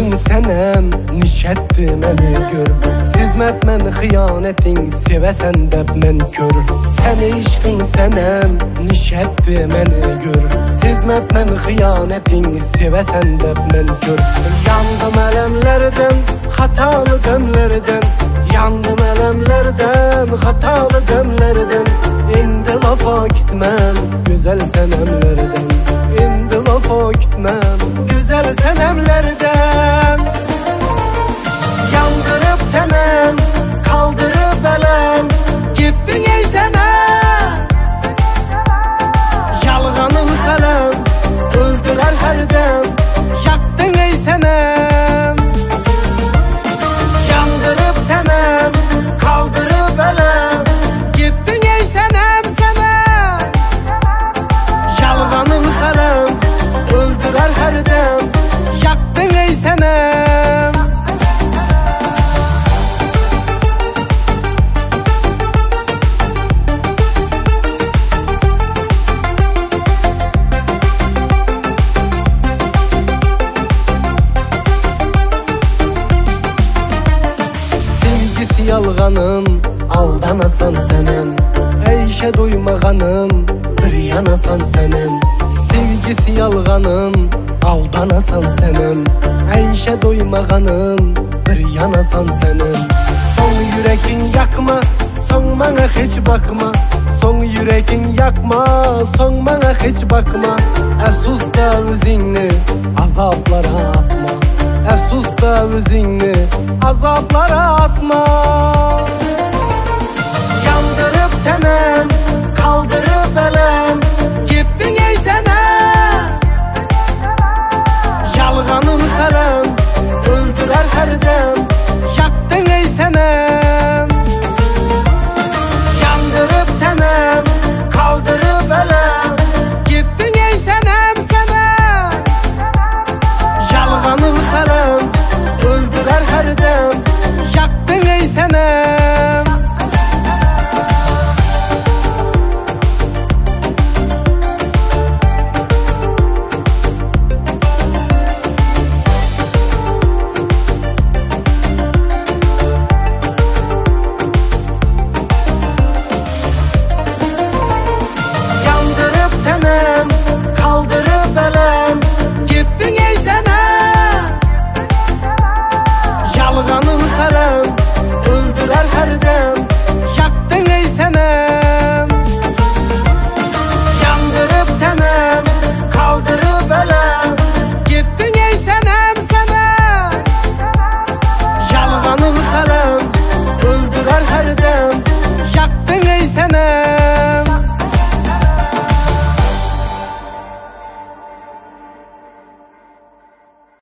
işkin senem, nişetti məni gör. Sizmətmən xiyanetin, sevəsən də mən kör. Səni işkin senem, nişetti məni gör. Sizmətmən xiyanetin, sevəsən də mən kör. Yandım ələmlərdən, xatalı qəmlərdən. Yandım ələmlərdən, xatalı qəmlərdən. İndi lafa gitməm, gözəl sənəmlərdən. İndi lafa gitməm, gözəl sənəmlərdən. Yandırıb tənəm, kaldırıb ələm. Gittin ey sənəm, yalğanın xələm. Öldülər hərdəm, yaktın ey sənəm. Yandırıb tənəm, kaldırıb ələm. Gittin ey sənəm, sənəm, yalğanın xələm. Öldülər hərdəm, yaktın ey sənəm. Yalğanım, aldanasan sənəm. Əyşə doymağanım, bir yanasan sənəm. Sevgisi yalğanım, aldanasan sənəm. Əyşə doymağanım, bir yanasan sənəm. Son yürekin yakma, son mənə heç bakma. Son yürekin yakma, son mənə heç bakma. Əfsus da özünü azablara atma. Əfsus da özünü azablara atma. Yandırıb tənəm, kaldırıb ələm.